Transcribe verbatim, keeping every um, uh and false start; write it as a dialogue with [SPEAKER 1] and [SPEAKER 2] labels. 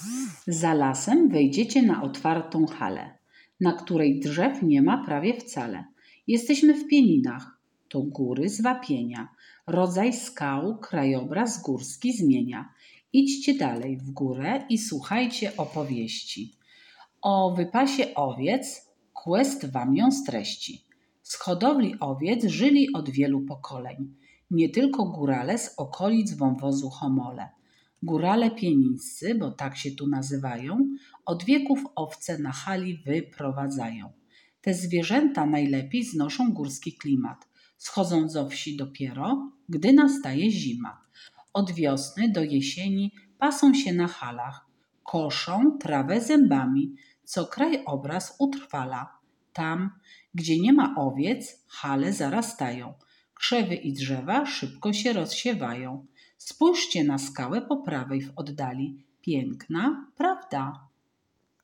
[SPEAKER 1] Za lasem wejdziecie na otwartą halę, na której drzew nie ma prawie wcale. Jesteśmy w Pieninach, to góry z wapienia. Rodzaj skał krajobraz górski zmienia. Idźcie dalej w górę i słuchajcie opowieści. O wypasie owiec Quest wam ją streści. Z hodowli owiec żyli od wielu pokoleń. Nie tylko górale z okolic wąwozu Homole. Górale pienińscy, bo tak się tu nazywają, od wieków owce na hali wyprowadzają. Te zwierzęta najlepiej znoszą górski klimat. Schodzą zo wsi dopiero, gdy nastaje zima. Od wiosny do jesieni pasą się na halach. Koszą trawę zębami, co krajobraz utrwala. Tam, gdzie nie ma owiec, hale zarastają. Krzewy i drzewa szybko się rozsiewają. Spójrzcie na skałę po prawej w oddali. Piękna, prawda?